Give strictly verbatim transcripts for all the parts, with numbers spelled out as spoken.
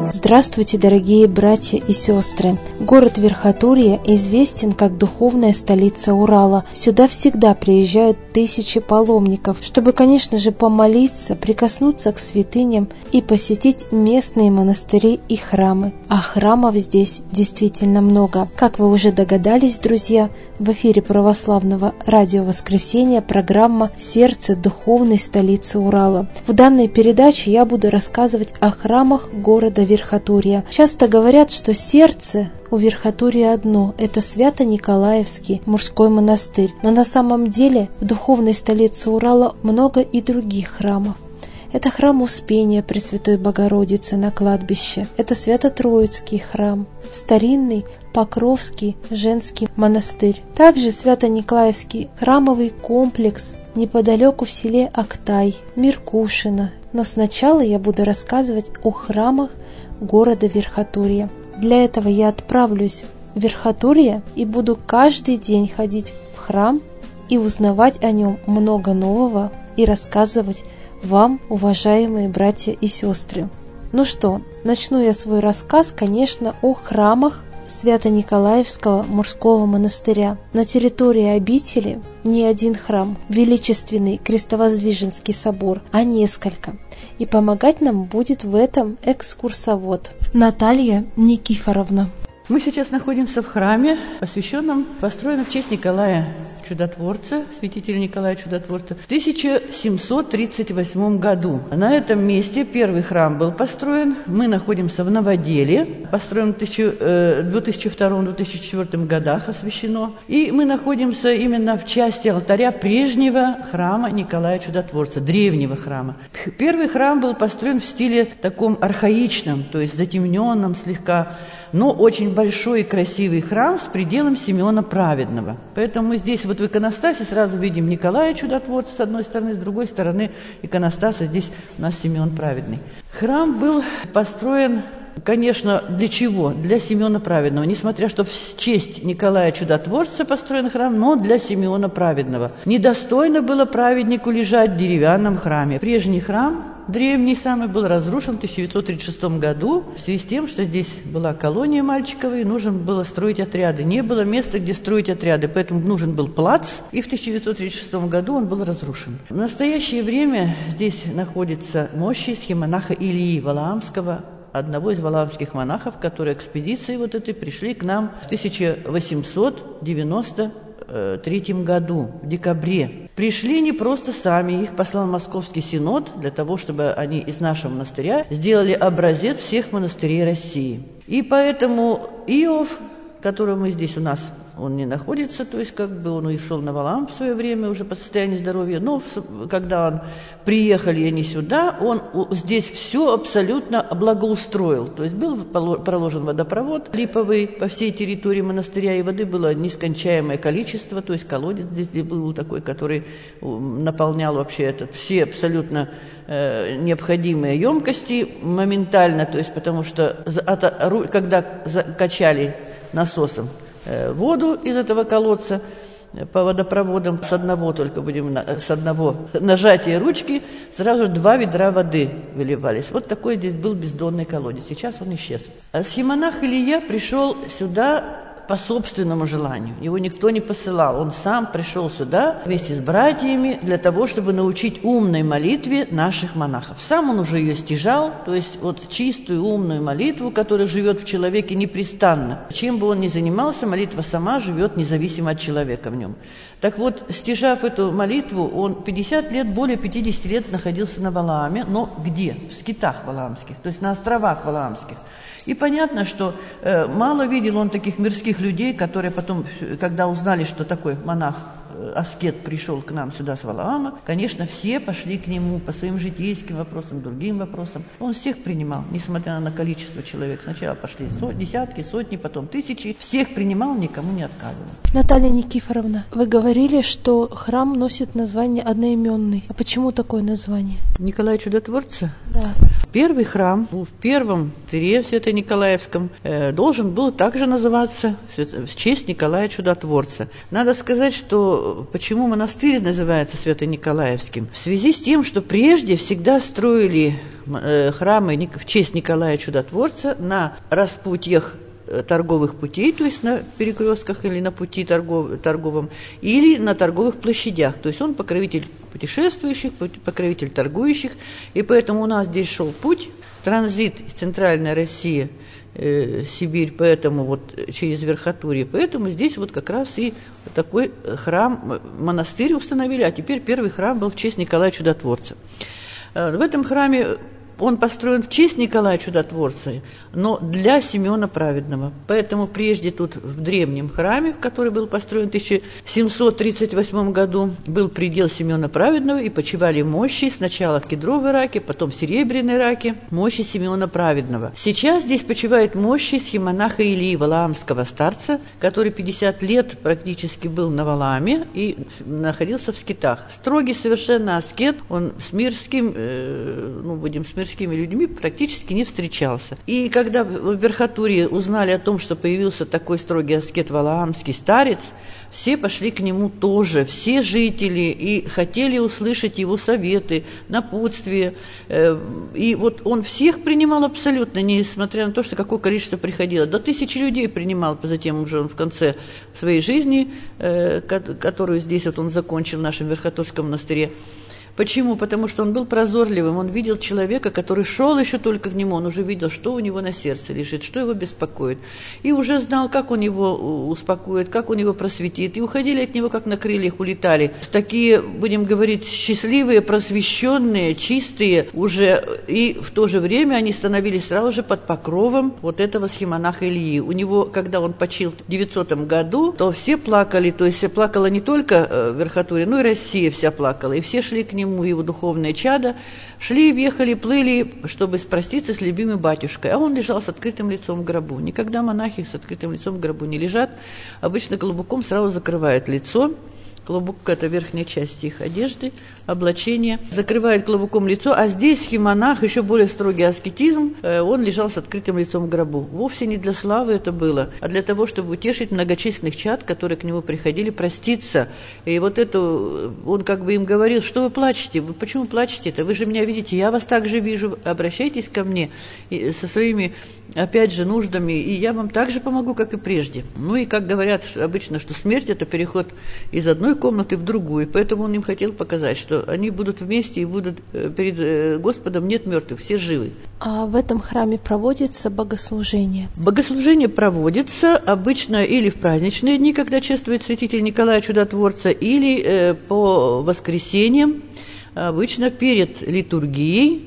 Николаевского. Здравствуйте, дорогие братья и сестры! Город Верхотурье известен как духовная столица Урала. Сюда всегда приезжают тысячи паломников, чтобы, конечно же, помолиться, прикоснуться к святыням и посетить местные монастыри и храмы. А храмов здесь действительно много. Как вы уже догадались, друзья, в эфире православного радио «Воскресенье» программа «Сердце духовной столицы Урала». В данной передаче я буду рассказывать о храмах города Верхотурья. Часто говорят, что сердце у Верхотурья одно – это Свято-Николаевский мужской монастырь. Но на самом деле в духовной столице Урала много и других храмов. Это храм Успения Пресвятой Богородицы на кладбище. Это Свято-Троицкий храм, старинный Покровский женский монастырь. Также Свято-Николаевский храмовый комплекс неподалеку в селе Актай, Меркушино. Но сначала я буду рассказывать о храмах города Верхотурье. Для этого я отправлюсь в Верхотурье и буду каждый день ходить в храм и узнавать о нем много нового и рассказывать вам, уважаемые братья и сестры. Ну что, начну я свой рассказ, конечно, о храмах Свято-Николаевского мужского монастыря. На территории обители не один храм, величественный Крестовоздвиженский собор, а несколько. И помогать нам будет в этом экскурсовод Наталья Никифоровна. Мы сейчас находимся в храме, посвященном, построенном в честь Николая Чудотворца, святителя Николая Чудотворца, в тысяча семьсот тридцать восьмом году. На этом месте первый храм был построен. Мы находимся в Новоделе, построен в две тысячи втором — две тысячи четвёртом годах, освящено. И мы находимся именно в части алтаря прежнего храма Николая Чудотворца, древнего храма. Первый храм был построен в стиле таком архаичном, то есть затемненном слегка, но очень большой и красивый храм с пределом Симеона Праведного. Поэтому мы здесь вот в иконостасе сразу видим Николая Чудотворца с одной стороны, с другой стороны иконостаса здесь у нас Симеон Праведный. Храм был построен, конечно, для чего? Для Симеона Праведного. Несмотря что в честь Николая Чудотворца построен храм, но для Симеона Праведного. Недостойно было праведнику лежать в деревянном храме. Прежний храм, древний самый, был разрушен в тысяча девятьсот тридцать шестом году в связи с тем, что здесь была колония мальчиковая, и нужно было строить отряды. Не было места, где строить отряды, поэтому нужен был плац, и в тысяча девятьсот тридцать шестом году он был разрушен. В настоящее время здесь находится мощи схемонаха Ильи Валаамского, одного из валаамских монахов, которые экспедицией вот этой пришли к нам в тысяча восемьсот девяносто третьем году, в декабре. Пришли не просто сами, их послал Московский Синод для того, чтобы они из нашего монастыря сделали образец всех монастырей России. И поэтому Иов, которого мы здесь у нас, он не находится, то есть как бы он ушел на Валаам в свое время уже по состоянию здоровья, но когда он приехали они сюда, он здесь все абсолютно благоустроил, то есть был проложен водопровод липовый по всей территории монастыря, и воды было нескончаемое количество, то есть колодец здесь был такой, который наполнял вообще этот, все абсолютно э, необходимые емкости моментально, то есть потому что от, когда качали насосом воду из этого колодца по водопроводам, с одного только будем, с одного нажатия ручки сразу два ведра воды выливались. Вот такой здесь был бездонный колодец. Сейчас он исчез. А схемонах Илья пришел сюда по собственному желанию. Его никто не посылал. Он сам пришел сюда вместе с братьями для того, чтобы научить умной молитве наших монахов. Сам он уже ее стяжал, то есть вот чистую умную молитву, которая живет в человеке непрестанно. Чем бы он ни занимался, молитва сама живет независимо от человека в нем. Так вот, стяжав эту молитву, он пятьдесят лет, более пятидесяти лет находился на Валааме, но где? В скитах валаамских, то есть на островах валаамских. И понятно, что э, мало видел он таких мирских людей, которые потом, когда узнали, что такой монах, э, аскет пришел к нам сюда с Валаама, конечно, все пошли к нему по своим житейским вопросам, другим вопросам. Он всех принимал, несмотря на количество человек. Сначала пошли сот, десятки, сотни, потом тысячи. Всех принимал, никому не отказывал. Наталья Никифоровна, вы говорили, что храм носит название одноименный. А почему такое название? Николая Чудотворца? Да. Первый храм в первом тире Свято-Николаевском э, должен был также называться в честь Николая Чудотворца. Надо сказать, что что почему монастырь называется Свято-Николаевским? В связи с тем, что прежде всегда строили храмы в честь Николая Чудотворца на распутьях торговых путей, то есть на перекрестках или на пути торгов, торговом, или на торговых площадях. То есть он покровитель путешествующих, покровитель торгующих, и поэтому у нас здесь шел путь, транзит Центральная Россия, э, Сибирь, поэтому вот через Верхотурье, поэтому здесь вот как раз и такой храм, монастырь установили, а теперь первый храм был в честь Николая Чудотворца. Э, в этом храме он построен в честь Николая Чудотворца, но для Симеона Праведного. Поэтому прежде тут в древнем храме, который был построен в тысяча семьсот тридцать восьмом году, был предел Симеона Праведного, и почивали мощи сначала в Кедровой Раке, потом в Серебряной Раке, мощи Симеона Праведного. Сейчас здесь почивает мощи схимонаха Илии, валаамского старца, который пятьдесят лет практически был на Валааме и находился в скитах. Строгий совершенно аскет, он с мирским, э, ну, будем с мирским людьми практически не встречался. И когда в Верхотурье узнали о том, что появился такой строгий аскет валаамский старец, все пошли к нему тоже, все жители, и хотели услышать его советы, напутствия. И вот он всех принимал абсолютно, несмотря на то, что какое количество приходило. До тысячи людей принимал, затем уже он в конце своей жизни, которую здесь вот он закончил в нашем Верхотурском монастыре. Почему? Потому что он был прозорливым, он видел человека, который шел еще только к нему, он уже видел, что у него на сердце лежит, что его беспокоит, и уже знал, как он его успокоит, как он его просветит, и уходили от него, как на крыльях улетали. Такие, будем говорить, счастливые, просвещенные, чистые уже, и в то же время они становились сразу же под покровом вот этого схимонаха Ильи. У него, когда он почил в девятисотом году, то все плакали, то есть плакала не только Верхотурье, но и Россия вся плакала, и все шли к нему, его духовное чадо, шли, ехали, плыли, чтобы проститься с любимым батюшкой. А он лежал с открытым лицом в гробу. Никогда монахи с открытым лицом в гробу не лежат. Обычно колобуком сразу закрывают лицо. Клобук – это верхняя часть их одежды, облачения. Закрывает клобуком лицо, а здесь схимонах, еще более строгий аскетизм, он лежал с открытым лицом в гробу. Вовсе не для славы это было, а для того, чтобы утешить многочисленных чад, которые к нему приходили проститься. И вот это, он как бы им говорил, что вы плачете, вы почему плачете-то? Вы же меня видите, я вас также вижу, обращайтесь ко мне со своими, опять же, нуждами, и я вам так же помогу, как и прежде. Ну и как говорят обычно, что смерть – это переход из одной комнаты в другую, поэтому он им хотел показать, что они будут вместе и будут перед Господом, нет мертвых, все живы. А в этом храме проводится богослужение? Богослужение проводится обычно или в праздничные дни, когда чествует святитель Николая Чудотворца, или э, по воскресеньям, обычно перед литургией,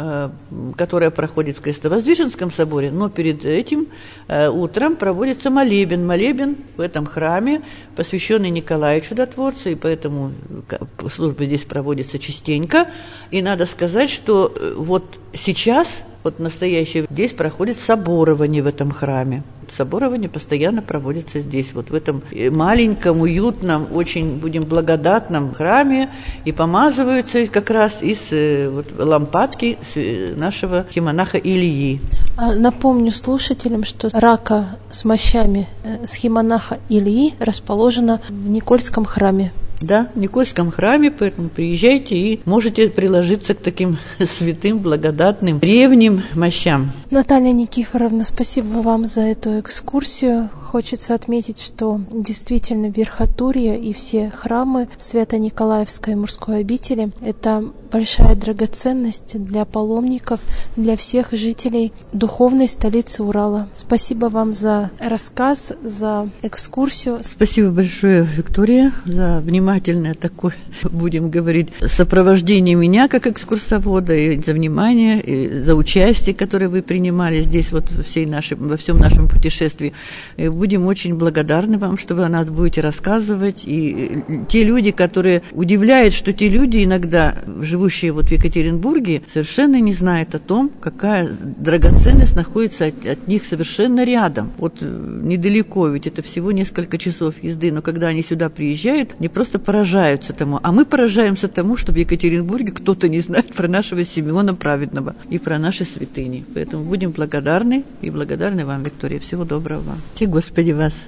которая проходит в Крестовоздвиженском соборе, но перед этим э, утром проводится молебен. Молебен в этом храме, посвященный Николаю Чудотворцу, и поэтому служба здесь проводится частенько. И надо сказать, что вот сейчас, вот настоящее, здесь проходит соборование в этом храме. Соборование постоянно проводится здесь, вот в этом маленьком, уютном, очень, будем благодатном храме, и помазываются как раз из вот, лампадки нашего схимонаха Илии. Напомню слушателям, что рака с мощами схимонаха Илии расположена в Никольском храме. Да, в Никольском храме, поэтому приезжайте и можете приложиться к таким святым, благодатным, древним мощам. Наталья Никифоровна, спасибо вам за эту экскурсию. Хочется отметить, что действительно Верхотурье и все храмы Свято-Николаевской мужской обители – это большая драгоценность для паломников, для всех жителей духовной столицы Урала. Спасибо вам за рассказ, за экскурсию. Спасибо большое, Виктория, за внимательное такое, будем говорить, сопровождение меня как экскурсовода, и за внимание, и за участие, которое вы принимали здесь вот всей нашей, во всем нашем путешествии. И будем очень благодарны вам, что вы о нас будете рассказывать. И те люди, которые удивляют, что те люди иногда, живущие вот в Екатеринбурге, совершенно не знают о том, какая драгоценность находится от, от них совершенно рядом. Вот недалеко, ведь это всего несколько часов езды, но когда они сюда приезжают, они просто поражаются тому. А мы поражаемся тому, что в Екатеринбурге кто-то не знает про нашего Симеона Праведного и про наши святыни. Поэтому будем благодарны и благодарны вам, Виктория. Всего доброго вам. И Господи вас.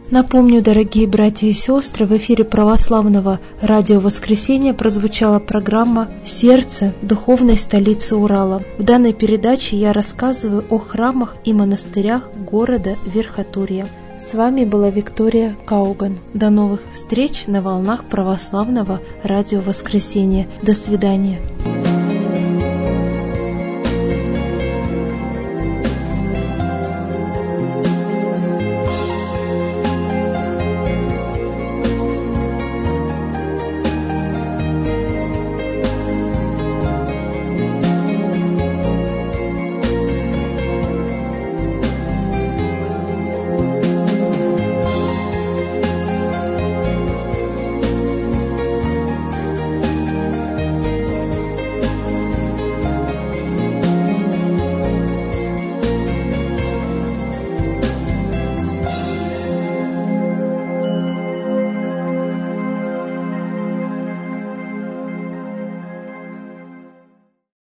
Напомню, дорогие братья и сестры, в эфире православного радио «Воскресенье» прозвучала программа «Сердце духовной столицы Урала». В данной передаче я рассказываю о храмах и монастырях города Верхотурья. С вами была Виктория Кауган. До новых встреч на волнах православного радио «Воскресенье». До свидания.